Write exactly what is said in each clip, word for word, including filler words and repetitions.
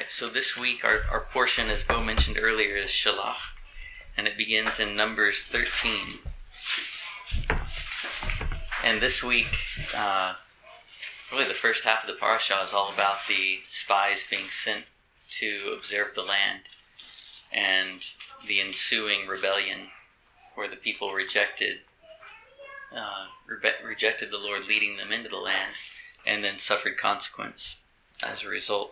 right, so this week our, our portion, as Bo mentioned earlier, is Shalach, and it begins in Numbers thirteen. And this week, uh, really the first half of the parashah is all about the spies being sent to observe the land and the ensuing rebellion where the people rejected uh, re- rejected the Lord leading them into the land and then suffered consequence as a result.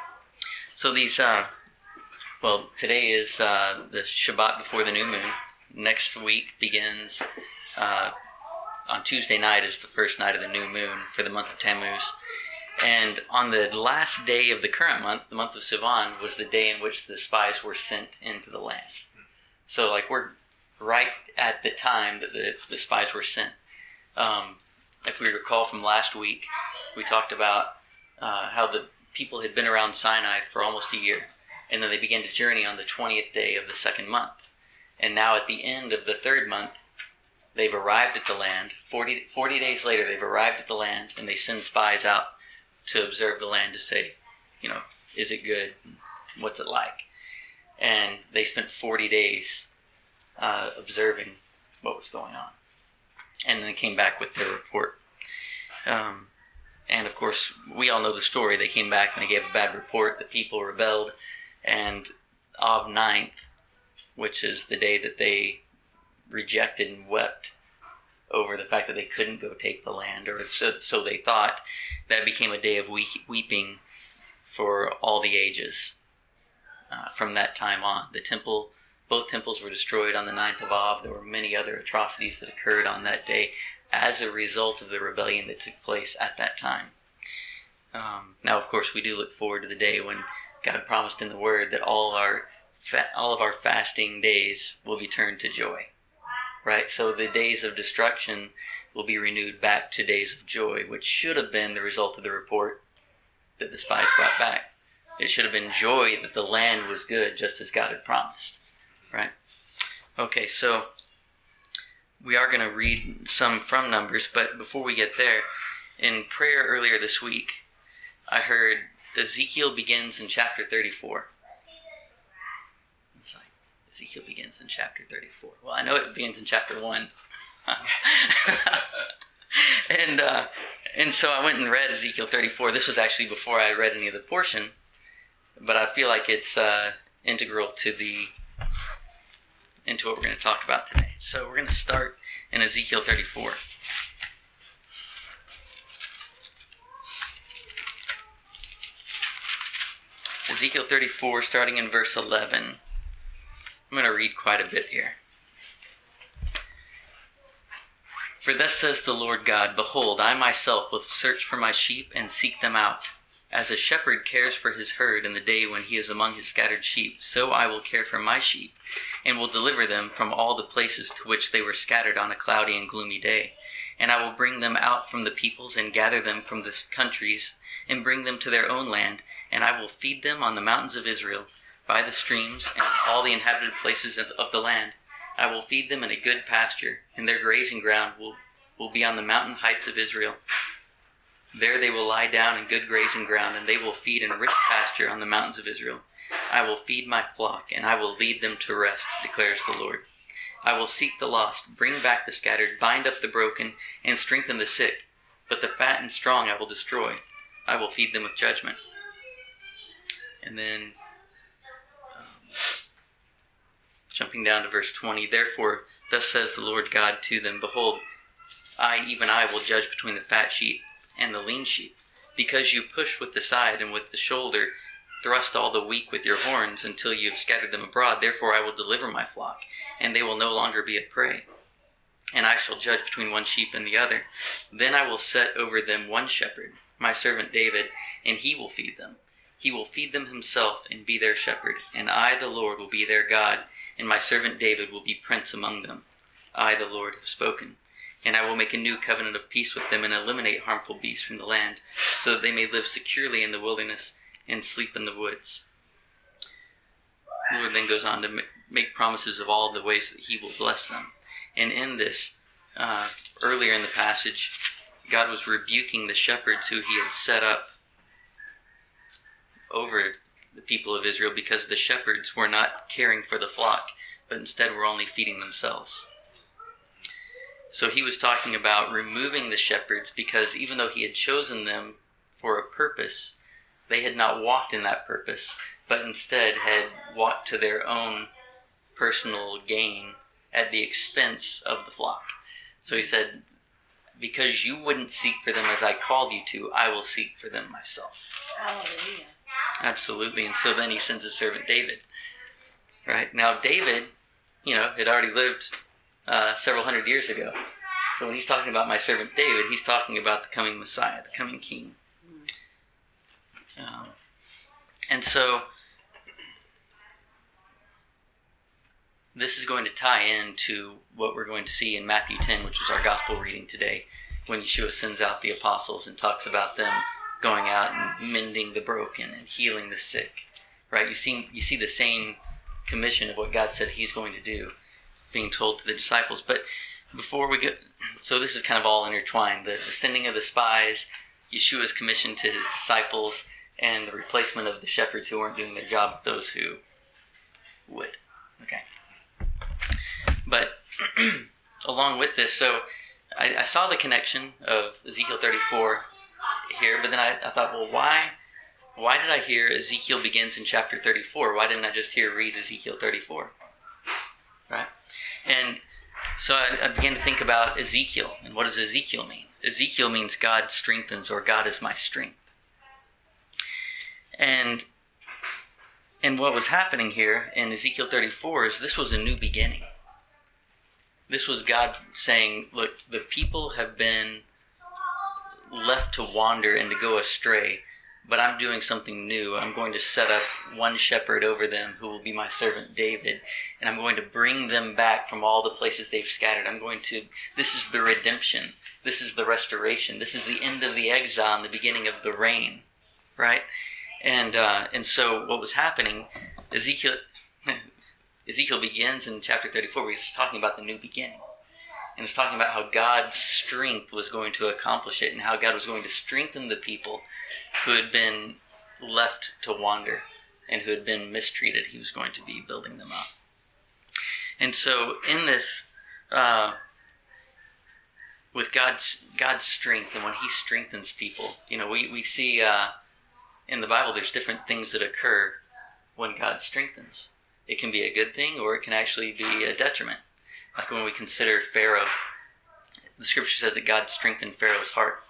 So these, uh, well, today is uh, the Shabbat before the new moon. Next week begins, uh, on Tuesday night is the first night of the new moon for the month of Tammuz. And on the last day of the current month, the month of Sivan, was the day in which the spies were sent into the land. So like we're right at the time that the, the spies were sent. Um, if we recall from last week, we talked about uh, how the people had been around Sinai for almost a year, and then they began to journey on the twentieth day of the second month. And now at the end of the third month, they've arrived at the land. forty, forty days later, they've arrived at the land, and they send spies out to observe the land to say, you know, is it good? What's it like? And they spent forty days uh, observing what was going on. And then they came back with their report. Um, and of course, we all know the story. They came back and they gave a bad report. The people rebelled. And Av ninth, which is the day that they rejected and wept over the fact that they couldn't go take the land, or so, so they thought, that became a day of we- weeping for all the ages. Uh, from that time on, the temple, both temples were destroyed on the ninth of Av. There were many other atrocities that occurred on that day as a result of the rebellion that took place at that time. Um, now, of course, we do look forward to the day when God promised in the Word that all our fa- all of our fasting days will be turned to joy. Right? So the days of destruction will be renewed back to days of joy, which should have been the result of the report that the spies brought back. It should have been joy that the land was good, just as God had promised. Right? Okay, so we are going to read some from Numbers, but before we get there, in prayer earlier this week, I heard Ezekiel begins in chapter thirty-four. It's like, Ezekiel begins in chapter thirty-four. Well, I know it begins in chapter one. and uh, and so I went and read Ezekiel thirty-four. This was actually before I read any of the portion, but I feel like it's uh, integral to the into what we're going to talk about today. So we're going to start in Ezekiel thirty-four. Ezekiel thirty-four, starting in verse eleven. I'm going to read quite a bit here. For thus says the Lord God, behold, I myself will search for my sheep and seek them out. As a shepherd cares for his herd in the day when he is among his scattered sheep, so I will care for my sheep, and will deliver them from all the places to which they were scattered on a cloudy and gloomy day. And I will bring them out from the peoples, and gather them from the countries, and bring them to their own land, and I will feed them on the mountains of Israel, by the streams, and all the inhabited places of, of the land. I will feed them in a good pasture, and their grazing ground will, will be on the mountain heights of Israel. There they will lie down in good grazing ground, and they will feed in rich pasture on the mountains of Israel. I will feed my flock, and I will lead them to rest, declares the Lord. I will seek the lost, bring back the scattered, bind up the broken, and strengthen the sick. But the fat and strong I will destroy. I will feed them with judgment. And then, um, jumping down to verse twenty, therefore, thus says the Lord God to them, behold, I, even I, will judge between the fat sheep and the lean sheep, because you push with the side and with the shoulder, thrust all the weak with your horns until you have scattered them abroad. Therefore I will deliver my flock, and they will no longer be a prey. And I shall judge between one sheep and the other. Then I will set over them one shepherd, my servant David, and he will feed them. He will feed them himself and be their shepherd. And I, the Lord, will be their God, and my servant David will be prince among them. I, the Lord, have spoken. And I will make a new covenant of peace with them and eliminate harmful beasts from the land, so that they may live securely in the wilderness and sleep in the woods. The Lord then goes on to make promises of all the ways that he will bless them. And in this, uh, earlier in the passage, God was rebuking the shepherds who he had set up over the people of Israel because the shepherds were not caring for the flock, but instead were only feeding themselves. So he was talking about removing the shepherds because even though he had chosen them for a purpose, they had not walked in that purpose, but instead had walked to their own personal gain at the expense of the flock. So he said, because you wouldn't seek for them as I called you to, I will seek for them myself. Hallelujah. Absolutely. And so then he sends his servant David. Right? Now David, you know, had already lived uh, several hundred years ago. So when he's talking about my servant David, he's talking about the coming Messiah, the coming King. Um, and so this is going to tie into what we're going to see in Matthew ten, which is our gospel reading today, when Yeshua sends out the apostles and talks about them going out and mending the broken and healing the sick. Right? You see, you see the same commission of what God said he's going to do being told to the disciples. But before we get, so this is kind of all intertwined. The, the sending of the spies, Yeshua's commission to his disciples, and the replacement of the shepherds who weren't doing their job with those who would. Okay. But along with this, so I, I saw the connection of Ezekiel thirty-four here, but then I, I thought, well, why why did I hear Ezekiel begins in chapter thirty-four? Why didn't I just hear read Ezekiel thirty-four? Right? And so I, I began to think about Ezekiel, and what does Ezekiel mean? Ezekiel means God strengthens, or God is my strength. And and what was happening here in Ezekiel thirty-four is this was a new beginning. This was God saying, look, the people have been left to wander and to go astray, but I'm doing something new. I'm going to set up one shepherd over them who will be my servant David, and I'm going to bring them back from all the places they've scattered. I'm going to, this is the redemption. This is the restoration. This is the end of the exile and the beginning of the reign, right? And uh, and so what was happening, Ezekiel Ezekiel begins in chapter thirty-four where he's talking about the new beginning. And he's talking about how God's strength was going to accomplish it and how God was going to strengthen the people who had been left to wander and who had been mistreated. He was going to be building them up. And so in this, uh, with God's God's strength and when he strengthens people, you know, we, we see uh, in the Bible there's different things that occur when God strengthens. It can be a good thing or it can actually be a detriment. Like when we consider Pharaoh, the scripture says that God strengthened Pharaoh's heart.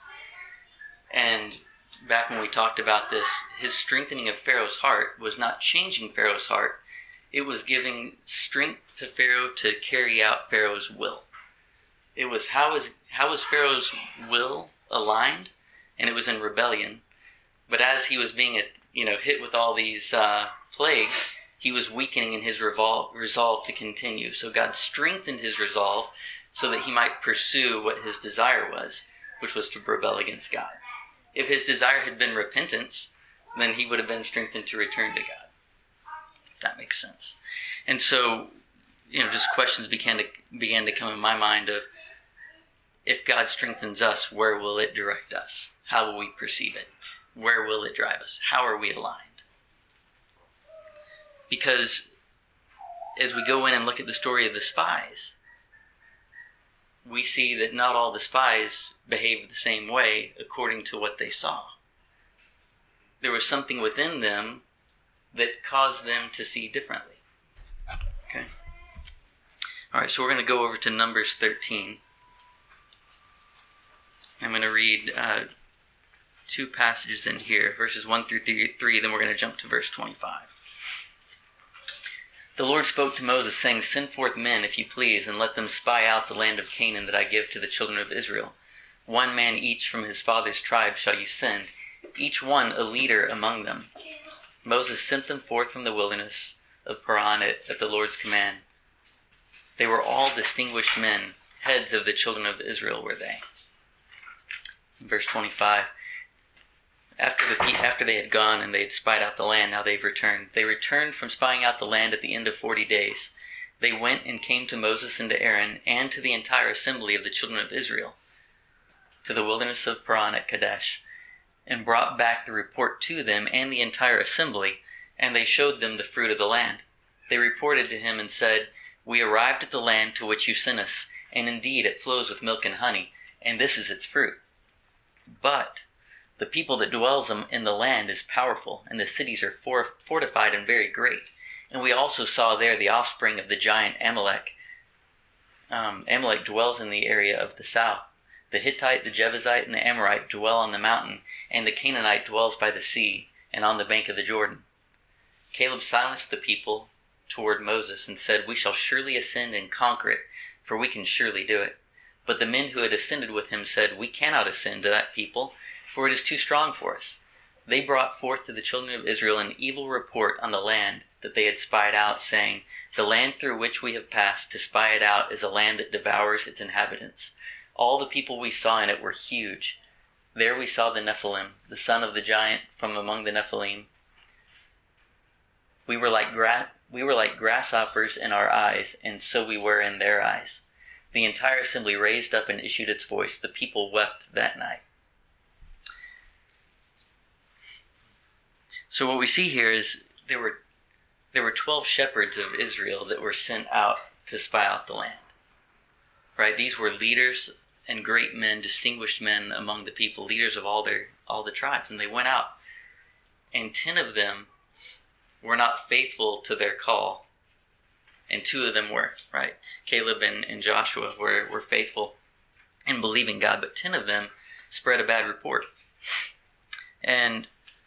And back when we talked about this, his strengthening of Pharaoh's heart was not changing Pharaoh's heart. It was giving strength to Pharaoh to carry out Pharaoh's will. It was how is how was Pharaoh's will aligned, and it was in rebellion. But as he was being you know hit with all these uh, plagues, he was weakening in his revol- resolve to continue. So God strengthened his resolve so that he might pursue what his desire was, which was to rebel against God. If his desire had been repentance, then he would have been strengthened to return to God. If that makes sense. And so, you know, just questions began to began to come in my mind of, if God strengthens us, where will it direct us? How will we perceive it? Where will it drive us? How are we aligned? Because as we go in and look at the story of the spies, we see that not all the spies behaved the same way according to what they saw. There was something within them that caused them to see differently. Okay? All right, so we're going to go over to Numbers thirteen. I'm going to read uh, two passages in here, verses one through three, then we're going to jump to verse twenty-five. The Lord spoke to Moses, saying, Send forth men, if you please, and let them spy out the land of Canaan that I give to the children of Israel. One man each from his father's tribe shall you send, each one a leader among them. Moses sent them forth from the wilderness of Paran at, at the Lord's command. They were all distinguished men, heads of the children of Israel were they. Verse twenty-five. After the after they had gone and they had spied out the land, now they've returned. They returned from spying out the land at the end of forty days. They went and came to Moses and to Aaron and to the entire assembly of the children of Israel, to the wilderness of Paran at Kadesh, and brought back the report to them and the entire assembly, and they showed them the fruit of the land. They reported to him and said, "We arrived at the land to which you sent us, and indeed it flows with milk and honey, and this is its fruit. But the people that dwells in the land is powerful, and the cities are for- fortified and very great. And we also saw there the offspring of the giant Amalek. Um, Amalek dwells in the area of the south. The Hittite, the Jebusite, and the Amorite dwell on the mountain, and the Canaanite dwells by the sea and on the bank of the Jordan." Caleb silenced the people toward Moses and said, "We shall surely ascend and conquer it, for we can surely do it." But the men who had ascended with him said, "We cannot ascend to that people, for it is too strong for us." They brought forth to the children of Israel an evil report on the land that they had spied out, saying, "The land through which we have passed to spy it out is a land that devours its inhabitants. All the people we saw in it were huge. There we saw the Nephilim, the son of the giant from among the Nephilim. We were like gra- we were like grasshoppers in our eyes, and so we were in their eyes." The entire assembly raised up and issued its voice. The people wept that night. So what we see here is there were there were twelve shepherds of Israel that were sent out to spy out the land. Right? These were leaders and great men, distinguished men among the people, leaders of all their all the tribes, and they went out. And ten of them were not faithful to their call, and two of them were, right? Caleb and, and Joshua were, were faithful in believing God, but ten of them spread a bad report. And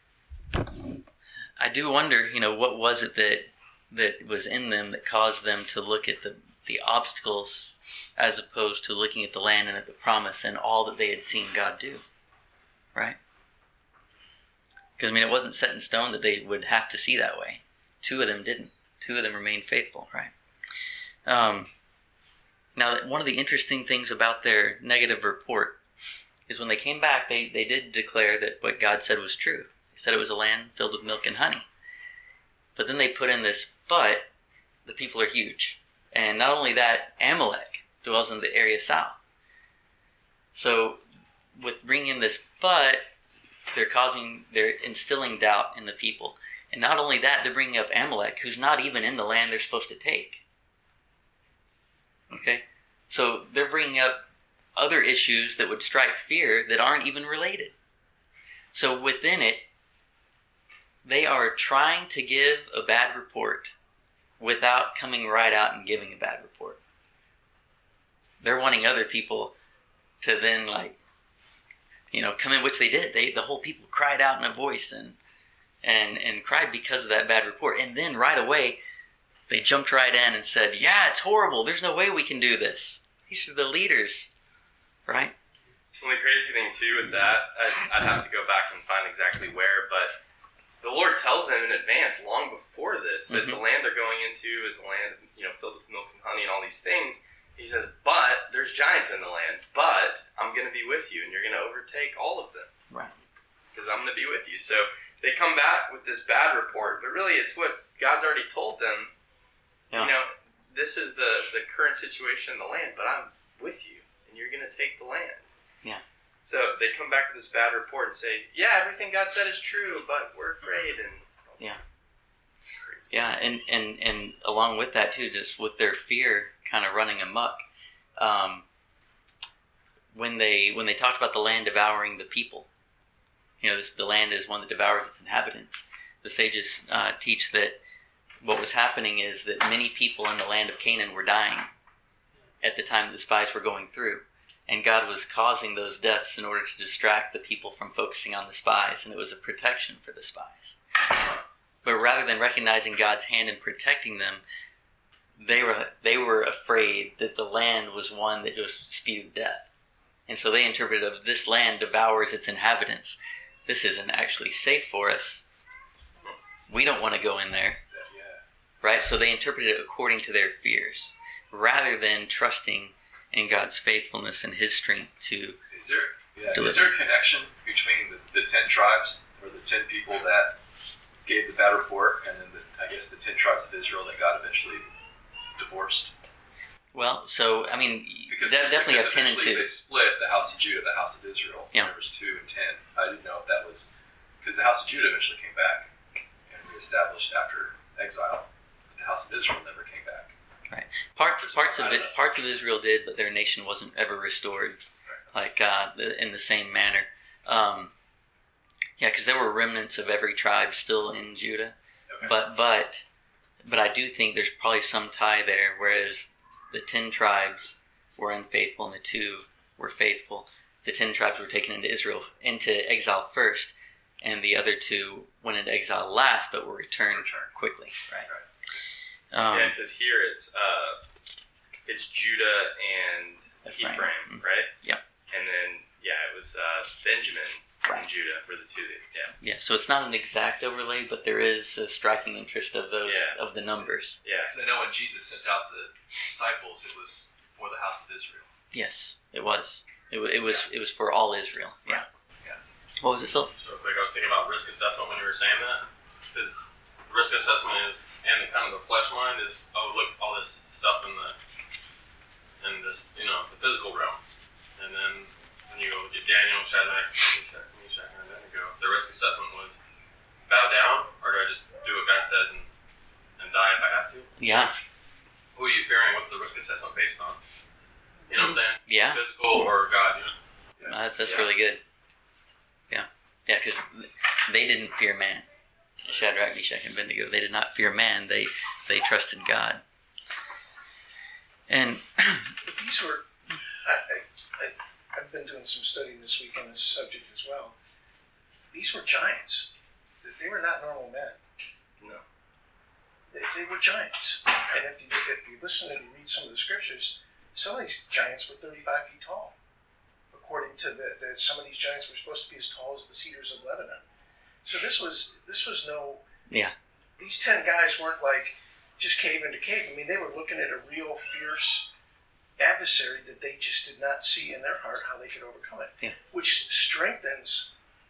I do wonder, you know, what was it that that was in them that caused them to look at the, the obstacles as opposed to looking at the land and at the promise and all that they had seen God do, right? Because, I mean, it wasn't set in stone that they would have to see that way. Two of them didn't. Two of them remained faithful, right? Um, now, one of the interesting things about their negative report is when they came back, they, they did declare that what God said was true. He said it was a land filled with milk and honey. But then they put in this, but the people are huge. And not only that, Amalek dwells in the area south. So with bringing in this but, they're causing, they're instilling doubt in the people. And not only that, they're bringing up Amalek, who's not even in the land they're supposed to take. Okay? So they're bringing up other issues that would strike fear that aren't even related. So within it, they are trying to give a bad report without coming right out and giving a bad report. They're wanting other people to then, like, you know, come in, which they did. They, the whole people cried out in a voice and and and cried because of that bad report. And then right away, they jumped right in and said, "Yeah, it's horrible. There's no way we can do this." These are the leaders, right? Well, the crazy thing, too, with that, I'd, I'd have to go back and find exactly where, but the Lord tells them in advance, long before this, that mm-hmm. the land they're going into is a land, you know, filled with milk and honey and all these things. He says, but there's giants in the land, but I'm going to be with you, and you're going to overtake all of them. Right. Because I'm going to be with you. So they come back with this bad report, but really it's what God's already told them. Yeah. You know, this is the, the current situation in the land, but I'm with you, and you're going to take the land. Yeah. So they come back with this bad report and say, yeah, everything God said is true, but we're afraid. And yeah. It's crazy. Yeah, and, and, and along with that, too, just with their fear kind of running amok, um, when they when they talked about the land devouring the people, you know, this the land is one that devours its inhabitants. The sages uh, teach that what was happening is that many people in the land of Canaan were dying at the time the spies were going through. And God was causing those deaths in order to distract the people from focusing on the spies, and it was a protection for the spies. But rather than recognizing God's hand in protecting them, they were they were afraid that the land was one that just spewed death. And so they interpreted of this land devours its inhabitants. This isn't actually safe for us. We don't want to go in there. Right? So they interpreted it according to their fears, rather than trusting in God's faithfulness and His strength to is there yeah, is there a connection between the, the ten tribes or the ten people that gave the bad report and then the, I guess the ten tribes of Israel that God eventually divorced? Well, so I mean, because that definitely have ten and two. They split the house of Judah, the house of Israel. Yeah. There was two and ten. I didn't know if that was because the house of Judah eventually came back and established after exile. The house of Israel never came back. Right. Parts parts of it, parts of Israel did, but their nation wasn't ever restored, like uh, the, in the same manner. Um, yeah, because there were remnants of every tribe still in Judah, Okay. but but but I do think there's probably some tie there. Whereas the ten tribes were unfaithful and the two were faithful. The ten tribes were taken into Israel into exile first, and the other two went into exile last, but were returned Return. quickly. Right. Right. Um, yeah, because here it's uh, it's Judah and Ephraim. Ephraim, Mhm. right? Yep. And then yeah, it was uh, Benjamin Right. and Judah were the two that yeah Yeah, so it's not an exact overlay, but there is a striking interest of those Yeah. of the numbers. yeah. Because I know when Jesus sent out the disciples, it was for the house of Israel. Yes, it was. It, wa- it was. It was for all Israel. Yeah. Yeah. What was it, Phil? So quick, I was thinking about risk assessment when you were saying that. Because risk assessment is, and the kind of the flesh mind is, oh look, all this stuff in the, in this, you know, the physical realm. And then when you go look at Daniel, Shadrach, Meshach, Meshach, and Abednego, the risk assessment was bow down, or do I just do what God says and, and die if I have to? Yeah. Who are you fearing? What's the risk assessment based on? You know what I'm saying? Yeah. Physical or God, you know? Yeah. Uh, that's that's Yeah. really good. Yeah. Yeah, because they didn't fear man. Shadrach, Meshach, and Abednego. They did not fear man. They they trusted God. And But these were, I, I, I, I've been doing some studying this week on this subject as well. These were giants. They were not normal men. No. They, they were giants. And if you if you listen and you read some of the scriptures, some of these giants were thirty-five feet tall. According to the, the some of these giants were supposed to be as tall as the cedars of Lebanon. So this was this was no. Yeah. These ten guys weren't like just cave into cave. I mean, they were looking at a real fierce adversary that they just did not see in their heart how they could overcome it. Yeah. Which strengthens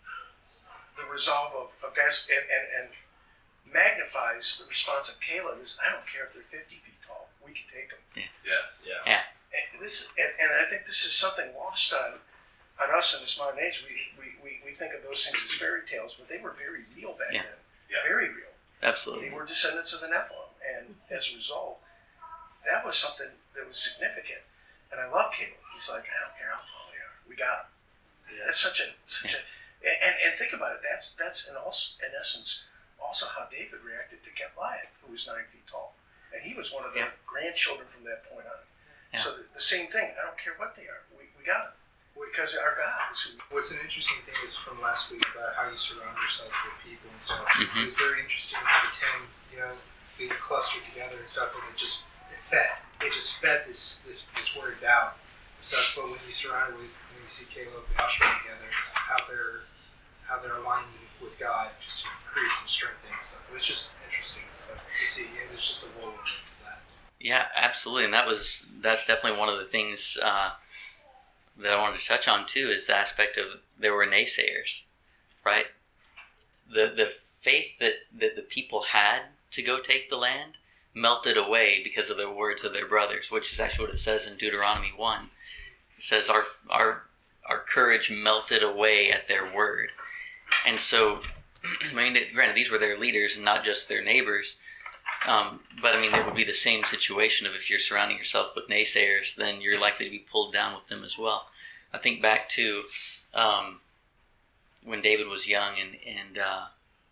the resolve of, of guys and, and, and magnifies the response of Caleb is, I don't care if they're fifty feet tall. We can take them. Yeah. Yeah. And this and, and I think this is something lost on on us in this modern age. We, we, we, we think of those things as fairy tales, but they were very real back Yeah. then. Yeah. Very real. absolutely. They were descendants of the Nephilim, and as a result, that was something that was significant. And I love Caleb. He's like, I don't care how tall they are. We got them. Yeah. That's such a such a and, and think about it. That's that's in also in essence also how David reacted to Goliath, who was nine feet tall, and he was one of the Yeah. grandchildren from that point on. Yeah. So the, the same thing. I don't care what they are. We, we got them because our God is who. What's an interesting thing is from last week about how you surround yourself with people and stuff. Mhm. It was very interesting how the ten, you know, they clustered together and stuff, and it just it fed. It just fed this this this word down. Stuff. But when you surround with, when you see Caleb and Joshua together, how they're how they're aligning with God, just increase and strengthening stuff. It was just interesting stuff to see, and it's just a woven into that. Yeah, absolutely, and that was that's definitely one of the things uh, that I wanted to touch on too. Is the aspect of there were naysayers, right? The the faith that, that the people had to go take the land melted away because of the words of their brothers, which is actually what it says in Deuteronomy one. It says our our our courage melted away at their word, and so I mean, granted, these were their leaders and not just their neighbors. Um, but I mean, it would be the same situation of if you're surrounding yourself with naysayers, then you're likely to be pulled down with them as well. I think back to um, when David was young, and and uh,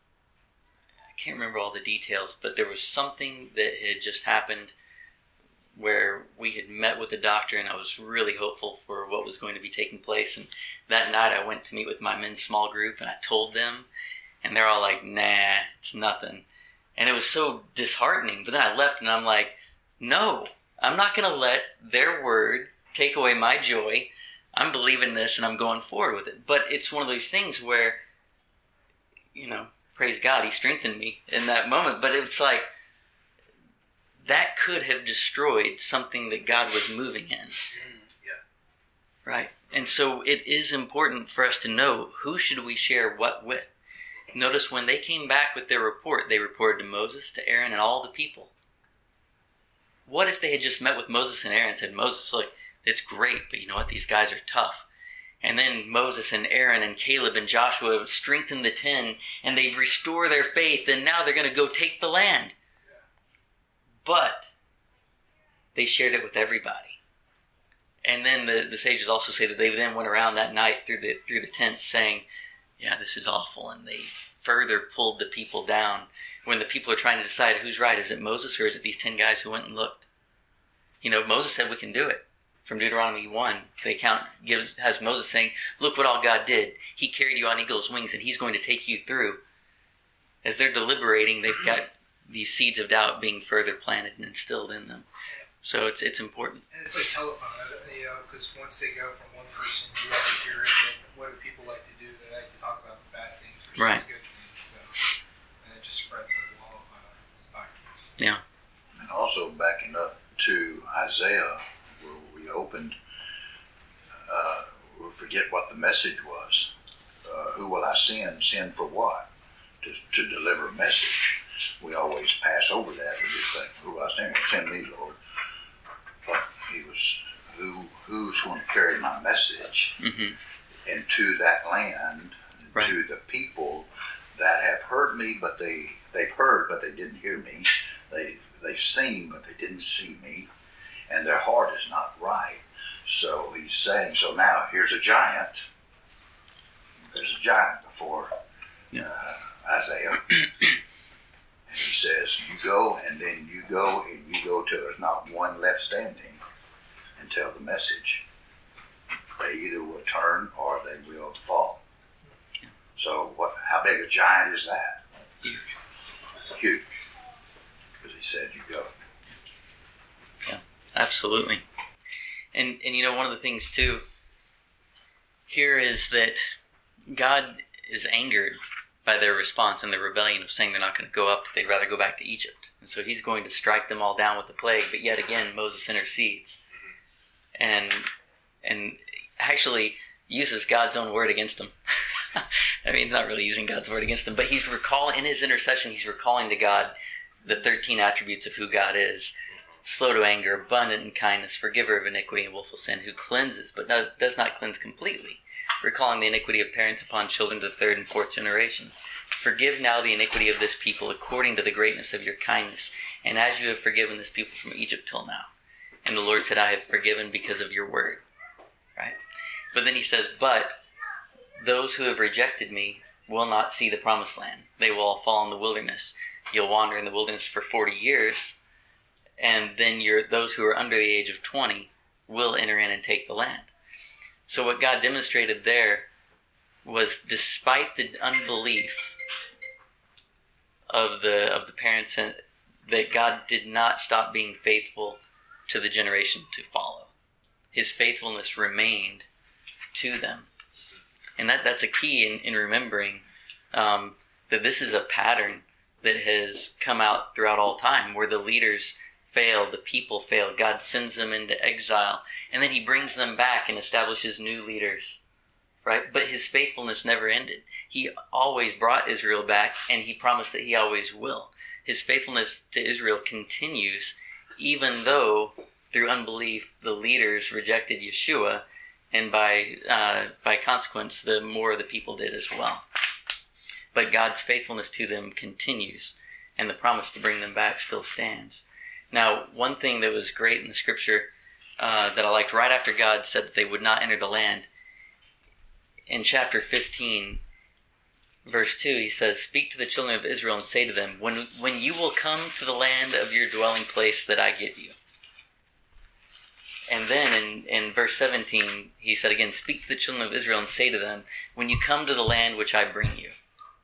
I can't remember all the details, but there was something that had just happened where we had met with a doctor, and I was really hopeful for what was going to be taking place. And that night, I went to meet with my men's small group, and I told them, and they're all like, "Nah, it's nothing." And it was so disheartening. But then I left and I'm like, no, I'm not going to let their word take away my joy. I'm believing this and I'm going forward with it. But it's one of those things where, you know, praise God, he strengthened me in that moment. But it's like, that could have destroyed something that God was moving in. Yeah. Right? And so it is important for us to know who should we share what with. Notice when they came back with their report, they reported to Moses, to Aaron, and all the people. What if they had just met with Moses and Aaron and said, Moses, look, it's great, but you know what? These guys are tough. And then Moses and Aaron and Caleb and Joshua strengthen the ten, and they restore their faith, and now they're going to go take the land. But they shared it with everybody. And then the, the sages also say that they then went around that night through the through the tents saying, yeah, this is awful. And they further pulled the people down when the people are trying to decide who's right. Is it Moses or is it these ten guys who went and looked? You know, Moses said we can do it. From Deuteronomy one, the account gives, has Moses saying, look what all God did. He carried you on eagle's wings, and he's going to take you through. As they're deliberating, they've got these seeds of doubt being further planted and instilled in them. So it's it's important. And it's like telephone, you know, because once they go from one person, you have to hear it, and what do people like to do? They like to talk about the bad things versus right. the good things. So, and it just spreads like a wall of fire. Yeah. And also backing up to Isaiah, where we opened, uh, we forget what the message was. Uh, who will I send? Send for what? To, to deliver a message. We always pass over that. We just think, who will I send? Send me, Lord. But he was, who who's going to carry my message mm-hmm. into that land, right. to the people that have heard me, but they, they've heard, but they didn't hear me. They, they've seen, but they didn't see me. And their heart is not right. So he's saying, so now here's a giant. There's a giant before uh, Isaiah. And he says, you go, and then you go, and you go till there's not one left standing and tell the message. They either will turn or they will fall. So what? How big a giant is that? Huge. Huge. Because he said, you go. Absolutely. And and you know, one of the things too here is that God is angered by their response and their rebellion of saying they're not going to go up, they'd rather go back to Egypt. And so he's going to strike them all down with the plague, but yet again Moses intercedes and and actually uses God's own word against them. I mean, not really using God's word against them, but he's recalling, in his intercession, he's recalling to God the thirteen attributes of who God is. Slow to anger, abundant in kindness, forgiver of iniquity and willful sin, who cleanses, but does, does not cleanse completely, recalling the iniquity of parents upon children to the third and fourth generations. Forgive now the iniquity of this people according to the greatness of your kindness, and as you have forgiven this people from Egypt till now. And the Lord said, I have forgiven because of your word. Right? But then he says, but those who have rejected me will not see the promised land. They will all fall in the wilderness. You'll wander in the wilderness for forty years, and then you're, those who are under the age of twenty will enter in and take the land. So what God demonstrated there was, despite the unbelief of the of the parents, that God did not stop being faithful to the generation to follow. His faithfulness remained to them. And that, that's a key in, in remembering um, that this is a pattern that has come out throughout all time, where the leaders fail, the people fail, God sends them into exile, and then he brings them back and establishes new leaders, right? But his faithfulness never ended. He always brought Israel back, and he promised that he always will. His faithfulness to Israel continues, even though through unbelief the leaders rejected Yeshua, and by uh, by consequence the more of the people did as well. But God's faithfulness to them continues, and the promise to bring them back still stands. Now, one thing that was great in the scripture uh, that I liked, right after God said that they would not enter the land, in chapter fifteen, verse two, he says, "Speak to the children of Israel and say to them, when, when you will come to the land of your dwelling place that I give you." And then in, in verse seventeen, he said again, "Speak to the children of Israel and say to them, when you come to the land which I bring you."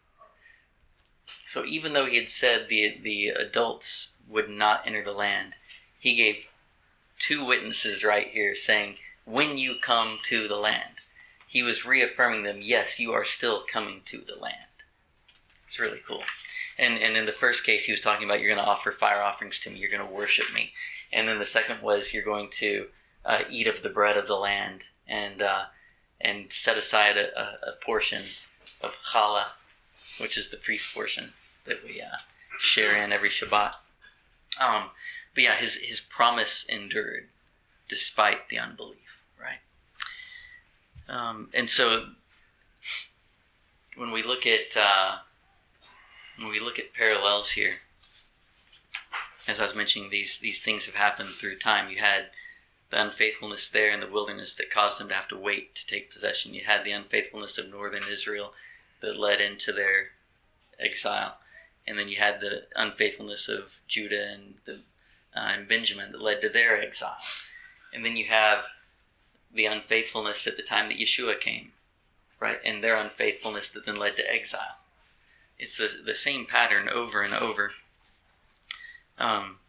So even though he had said the the adults would not enter the land, he gave two witnesses right here saying, when you come to the land. He was reaffirming them, yes, you are still coming to the land. It's really cool. And and in the first case, he was talking about, you're going to offer fire offerings to me, you're going to worship me. And then the second was, you're going to uh, eat of the bread of the land and uh, and set aside a, a, a portion of challah, which is the priest portion that we uh, share in every Shabbat. Um, but yeah, his, his promise endured despite the unbelief, right? Um, and so when we look at uh, when we look at parallels here, as I was mentioning, these these things have happened through time. You had the unfaithfulness there in the wilderness that caused them to have to wait to take possession. You had the unfaithfulness of northern Israel that led into their exile. And then you had the unfaithfulness of Judah and, the, uh, and Benjamin that led to their exile. And then you have the unfaithfulness at the time that Yeshua came, right? And their unfaithfulness that then led to exile. It's the, the same pattern over and over. Um,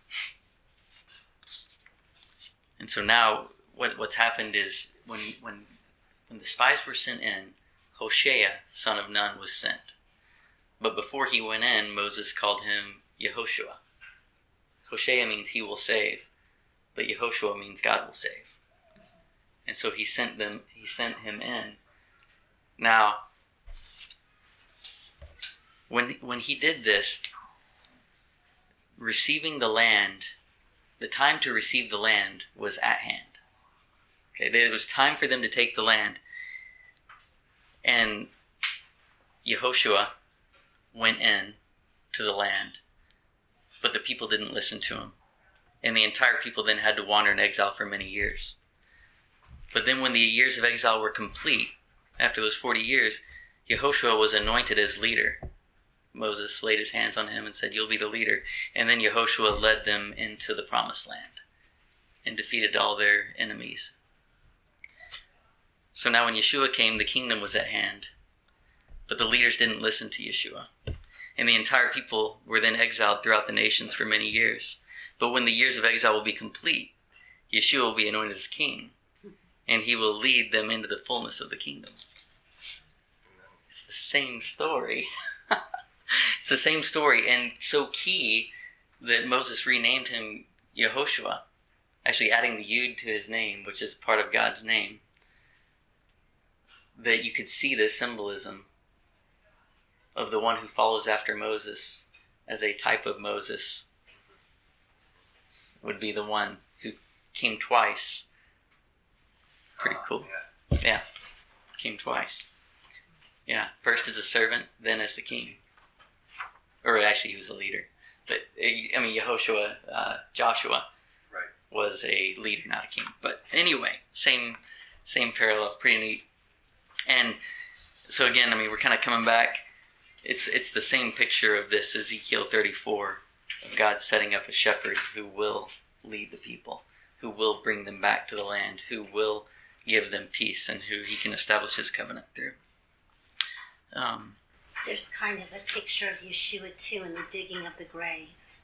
and so now what what's happened is when when when the spies were sent in, Hoshea, son of Nun, was sent. But before he went in, Moses called him Yehoshua. Hoshea means he will save, but Yehoshua means God will save. And so he sent them. He sent him in. Now, when when he did this, receiving the land, the time to receive the land was at hand. Okay, it was time for them to take the land, and Yehoshua went in to the land, but the people didn't listen to him, and the entire people then had to wander in exile for many years. But then when the years of exile were complete, after those forty years, Yehoshua was anointed as leader. Moses laid his hands on him and said, "You'll be the leader." And then Yehoshua led them into the promised land and defeated all their enemies. So now when Yeshua came, the kingdom was at hand, but the leaders didn't listen to Yeshua. And the entire people were then exiled throughout the nations for many years. But when the years of exile will be complete, Yeshua will be anointed as king, and he will lead them into the fullness of the kingdom. It's the same story. It's the same story, and so key that Moses renamed him Yehoshua, actually adding the Yud to his name, which is part of God's name, that you could see the symbolism of the one who follows after Moses as a type of Moses would be the one who came twice. Pretty cool. Yeah, came twice. Yeah, first as a servant, then as the king. Or actually, he was the leader. But, I mean, Yehoshua, uh, Joshua, right, was a leader, not a king. But anyway, same same parallel, pretty neat. And so again, I mean, we're kind of coming back. It's it's the same picture of this Ezekiel thirty-four, of God setting up a shepherd who will lead the people, who will bring them back to the land, who will give them peace, and who he can establish his covenant through. Um, There's kind of a picture of Yeshua too in the digging of the graves.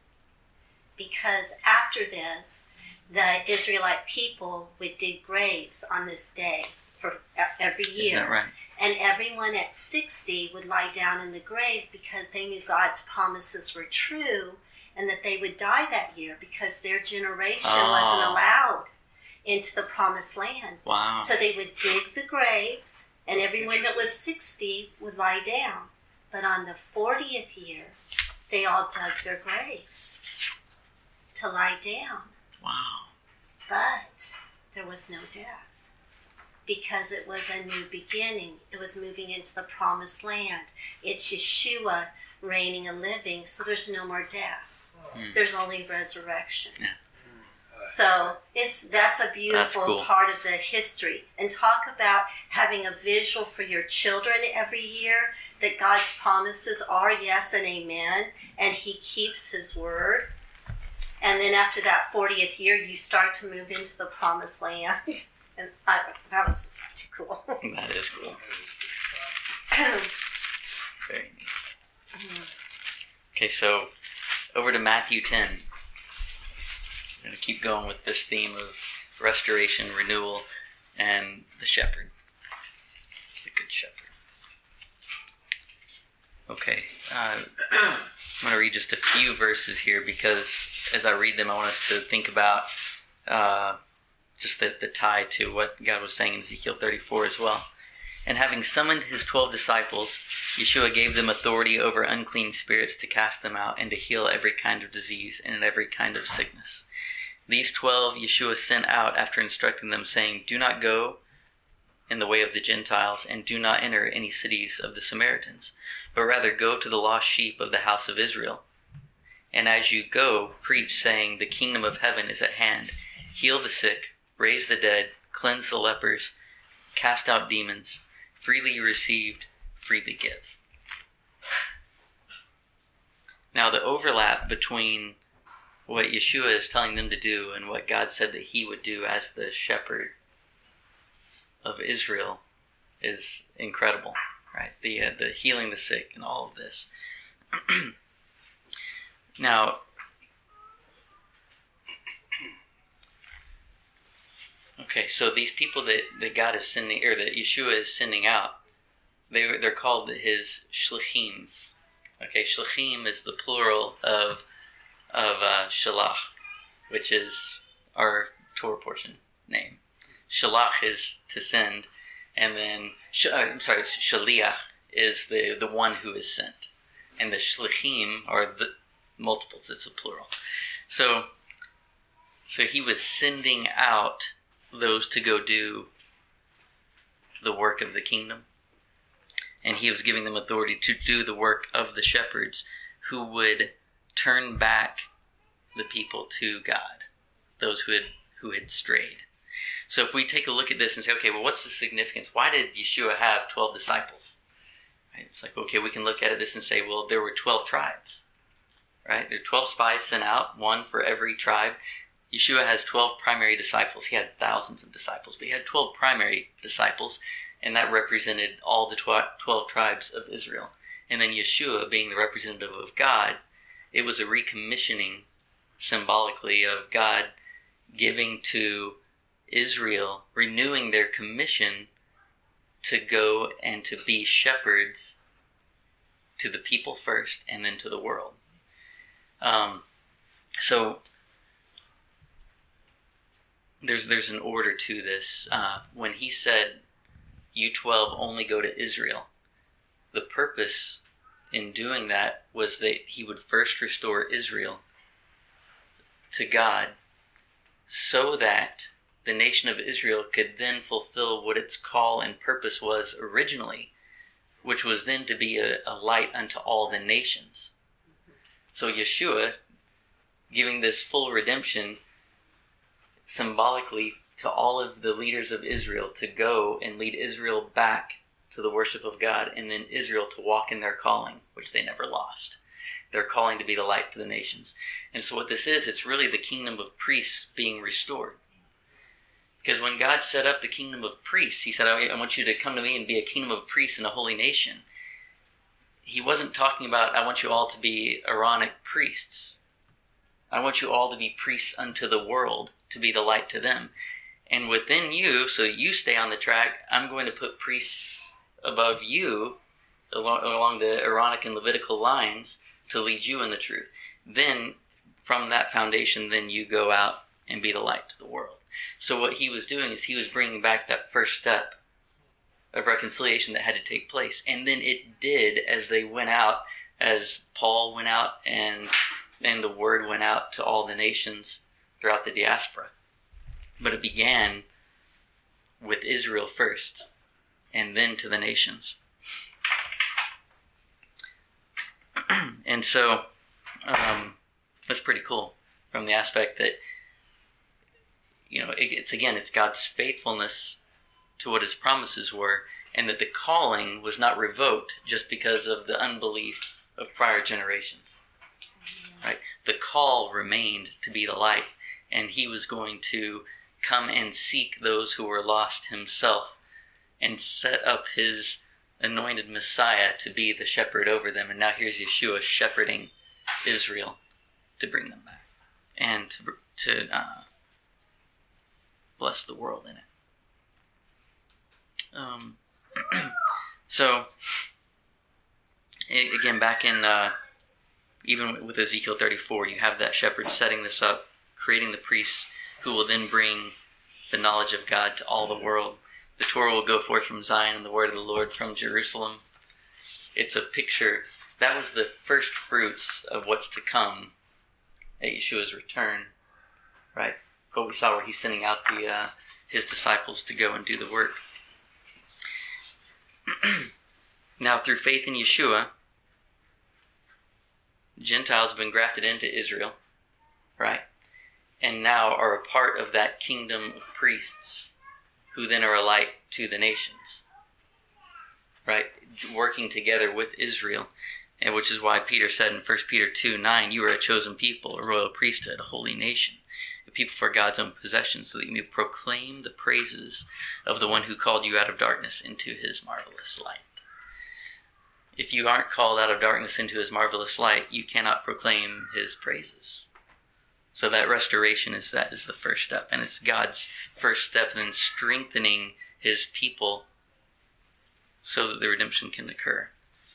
Because after this, the Israelite people would dig graves on this day for every year. Is that right? And everyone at sixty would lie down in the grave because they knew God's promises were true and that they would die that year because their generation Oh. wasn't allowed into the promised land. Wow. So they would dig the graves, and everyone that was sixty would lie down. But on the fortieth year, they all dug their graves to lie down. Wow. But there was no death because it was a new beginning. It was moving into the promised land. It's Yeshua reigning and living, so there's no more death. Mm. There's only resurrection. Yeah. So it's that's a beautiful That's cool. part of the history. And talk about having a visual for your children every year that God's promises are yes and amen, and he keeps his word. And then after that fortieth year, you start to move into the promised land. And I, that was just too cool. That is cool. Very neat. Okay, so over to Matthew ten. We're going to keep going with this theme of restoration, renewal, and the shepherd. The good shepherd. Okay, uh, I'm going to read just a few verses here because as I read them, I want us to think about uh, just the, the tie to what God was saying in Ezekiel thirty-four as well. And having summoned his twelve disciples, Yeshua gave them authority over unclean spirits to cast them out and to heal every kind of disease and every kind of sickness. These twelve Yeshua sent out after instructing them, saying, "Do not go in the way of the Gentiles, and do not enter any cities of the Samaritans, but rather go to the lost sheep of the house of Israel. And as you go, preach, saying, the kingdom of heaven is at hand. Heal the sick, raise the dead, cleanse the lepers, cast out demons. Freely you received, freely give. Now the overlap between what Yeshua is telling them to do and what God said that he would do as the shepherd of Israel is incredible, right? The uh, the healing the sick and all of this. Now, okay, so these people that, that God is sending, or that Yeshua is sending out, they they're called his shlichim. Okay, shlichim is the plural of of uh, shalach, which is our Torah portion name. Shalach is to send, and then sh- uh, I'm sorry, shaliach is the the one who is sent, and the shlichim are the multiples. It's a plural. So, so he was sending out those to go do the work of the kingdom, and he was giving them authority to do the work of the shepherds who would turn back the people to God, those who had who had strayed. So if we take a look at this and say, okay, well, what's the significance? Why did Yeshua have twelve disciples? Right? It's like, okay, we can look at this and say, well, there were twelve tribes, right? There are twelve spies sent out, one for every tribe. Yeshua has twelve primary disciples. He had thousands of disciples, but he had twelve primary disciples, and that represented all the twelve tribes of Israel. And then Yeshua, being the representative of God, it was a recommissioning symbolically of God giving to Israel, renewing their commission to go and to be shepherds to the people first and then to the world. Um, so there's there's an order to this. Uh, when he said, you twelve only go to Israel, the purpose in doing that was that he would first restore Israel to God so that the nation of Israel could then fulfill what its call and purpose was originally, which was then to be a, a light unto all the nations. So Yeshua, giving this full redemption symbolically to all of the leaders of Israel to go and lead Israel back to the worship of God, and then Israel to walk in their calling, which they never lost. Their calling to be the light to the nations. And so what this is, it's really the kingdom of priests being restored. Because when God set up the kingdom of priests, he said, I want you to come to me and be a kingdom of priests and a holy nation. He wasn't talking about, I want you all to be Aaronic priests. I want you all to be priests unto the world, to be the light to them. And within you, so you stay on the track, I'm going to put priests above you along, along the Aaronic and Levitical lines to lead you in the truth. Then, from that foundation, then you go out and be the light to the world. So what he was doing is he was bringing back that first step of reconciliation that had to take place. And then it did as they went out, as Paul went out and and the word went out to all the nations throughout the diaspora. But it began with Israel first, and then to the nations. And so, um, that's pretty cool from the aspect that, you know, it, it's again, it's God's faithfulness to what his promises were, and that the calling was not revoked just because of the unbelief of prior generations. Right? The call remained to be the light, and he was going to come and seek those who were lost himself and set up his anointed Messiah to be the shepherd over them. And now here's Yeshua shepherding Israel to bring them back and to, to uh, bless the world in it. Um, so, again, back in, uh, even with Ezekiel thirty-four, you have that shepherd setting this up, creating the priests who will then bring the knowledge of God to all the world. The Torah will go forth from Zion and the word of the Lord from Jerusalem. It's a picture. That was the first fruits of what's to come at Yeshua's return, right? What we saw where he's sending out the uh, his disciples to go and do the work. Now, through faith in Yeshua, Gentiles have been grafted into Israel, right? And now are a part of that kingdom of priests who then are a light to the nations, right? Working together with Israel, and which is why Peter said in First Peter two nine, you are a chosen people, a royal priesthood, a holy nation, a people for God's own possession, so that you may proclaim the praises of the one who called you out of darkness into his marvelous light. If you aren't called out of darkness into his marvelous light, you cannot proclaim his praises. So that restoration is that is the first step, and it's God's first step in strengthening his people so that the redemption can occur.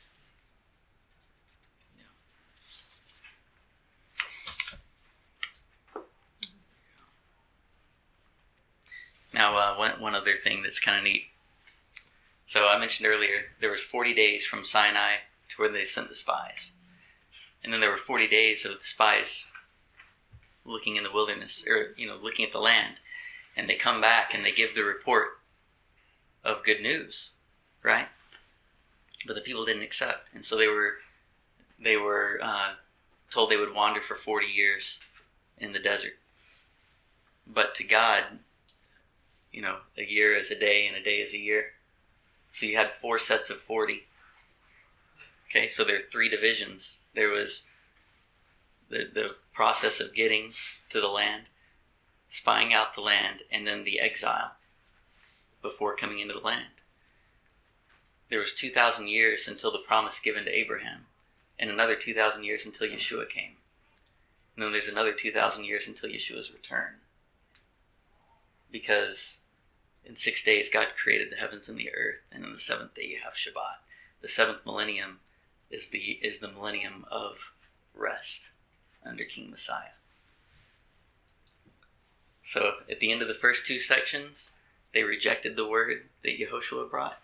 Now, uh, one, one other thing that's kind of neat. So I mentioned earlier, there was forty days from Sinai to where they sent the spies. And then there were forty days of the spies looking in the wilderness, or, you know, looking at the land. And they come back and they give the report of good news, right? But the people didn't accept. And so they were, they were uh, told they would wander for forty years in the desert. But to God, you know, a year is a day and a day is a year. So you had four sets of forty. Okay, so there are three divisions. There was the the process of getting to the land, spying out the land, and then the exile before coming into the land. There was two thousand years until the promise given to Abraham, and another two thousand years until Yeshua came. And then there's another two thousand years until Yeshua's return. Because in six days, God created the heavens and the earth, and on the seventh day you have Shabbat. The seventh millennium is the is the millennium of rest under King Messiah. So at the end of the first two sections, they rejected the word that Yehoshua brought,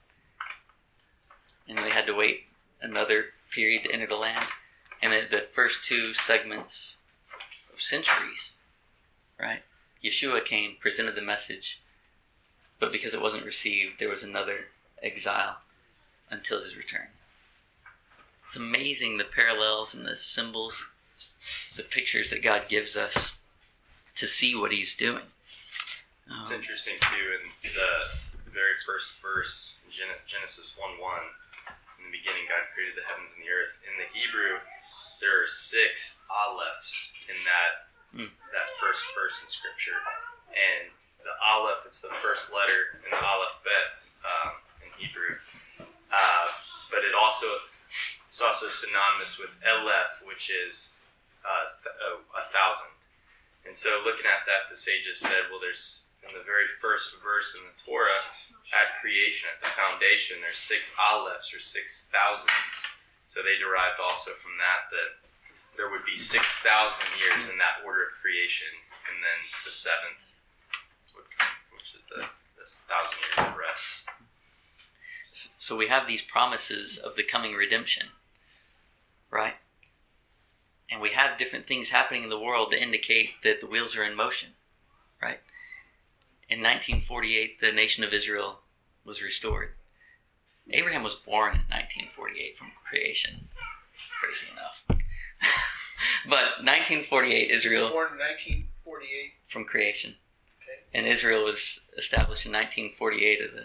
and they had to wait another period to enter the land. And then the first two segments of centuries, right? Yeshua came, presented the message, but because it wasn't received, there was another exile until his return. It's amazing the parallels and the symbols, the pictures that God gives us to see what he's doing. Um, it's interesting too, in the very first verse, Genesis one one, in the beginning God created the heavens and the earth. In the Hebrew, there are six alephs in that mm. that first verse in Scripture. And the aleph, it's the first letter in the aleph bet uh, in Hebrew. Uh, but it also it's also synonymous with elef, which is uh, th- uh, a thousand. And so looking at that, the sages said, well, there's in the very first verse in the Torah, at creation, at the foundation, there's six alephs, or six thousands. So they derived also from that that there would be six thousand years in that order of creation, and then the seventh would come, which is the this thousand years of rest. So we have these promises of the coming redemption, right? And we have different things happening in the world to indicate that the wheels are in motion, right? In nineteen forty-eight, the nation of Israel was restored. Abraham was born in nineteen forty-eight from creation, crazy enough. But nineteen forty-eight, Israel... He was born in nineteen forty-eight. From creation. Okay. And Israel was established in nineteen forty-eight of the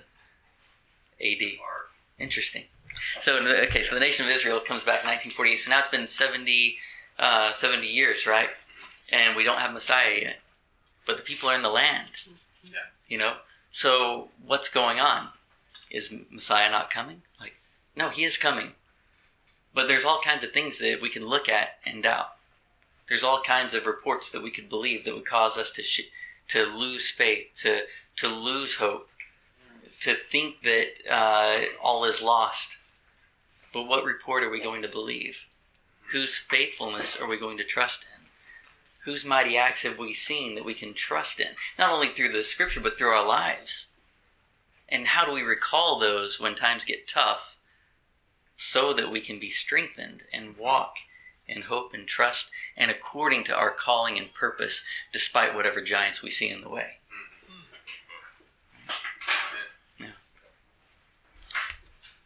A D. Interesting. So, okay, so the nation of Israel comes back in nineteen forty-eight. So now it's been seventy, uh, seventy years, right? And we don't have Messiah yet. But the people are in the land. Yeah. You know? So what's going on? Is Messiah not coming? Like, no, he is coming. But there's all kinds of things that we can look at and doubt. There's all kinds of reports that we could believe that would cause us to sh- to lose faith, to to lose hope, to think that uh, all is lost. But what report are we going to believe? Whose faithfulness are we going to trust in? Whose mighty acts have we seen that we can trust in? Not only through the Scripture, but through our lives. And how do we recall those when times get tough so that we can be strengthened and walk in hope and trust and according to our calling and purpose despite whatever giants we see in the way? Mm-hmm. Yeah.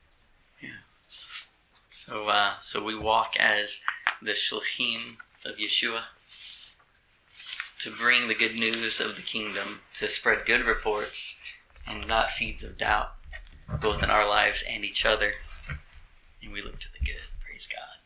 So, uh, so we walk as the Shluchim of Yeshua to bring the good news of the kingdom, to spread good reports and not seeds of doubt, both in our lives and each other. And we look to the good. Praise God.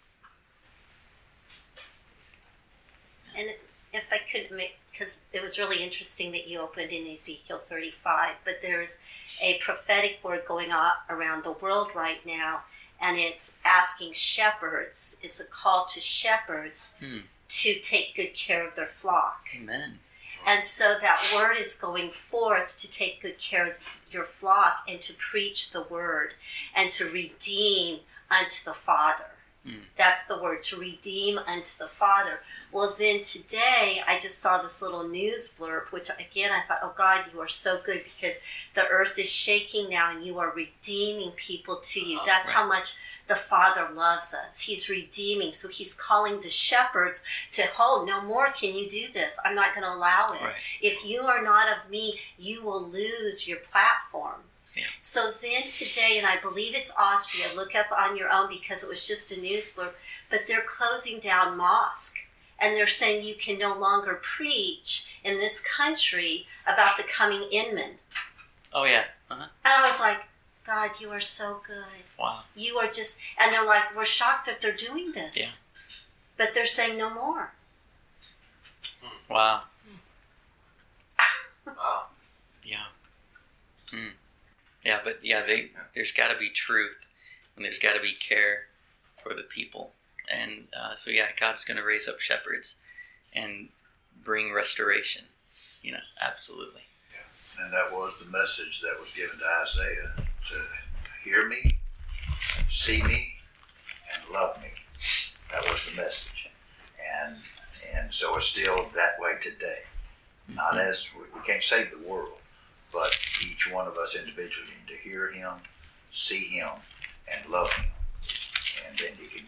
And if I could make, because it was really interesting that you opened in Ezekiel thirty-five, but there's a prophetic word going on around the world right now, and it's asking shepherds, it's a call to shepherds Hmm. to take good care of their flock. Amen. And so that word is going forth to take good care of your flock and to preach the word and to redeem unto the Father. Mm. That's the word, to redeem unto the Father. Well, then today I just saw this little news blurb, which again I thought, oh God, you are so good, because the earth is shaking now and you are redeeming people to you. Oh, That's right. how much the Father loves us. He's redeeming. So he's calling the shepherds to, oh, no more can you do this. I'm not going to allow it. Right. If you are not of me, you will lose your platform. Yeah. So then today, and I believe it's Austria, look up on your own because it was just a news blurb, but they're closing down mosque. And they're saying you can no longer preach in this country about the coming Inman. Oh, yeah. Uh-huh. And I was like, God, you are so good. Wow. You are just, and they're like, we're shocked that they're doing this. Yeah. But they're saying no more. Wow. Wow. Yeah. Mm. Yeah, but yeah, they there's got to be truth, and there's got to be care for the people, and uh, so yeah, God's going to raise up shepherds and bring restoration. You know, absolutely. And that was the message that was given to Isaiah, to hear me, see me, and love me. That was the message. And and so it's still that way today. Not as, we, we can't save the world, but each one of us individually need to hear him, see him, and love him. And then he can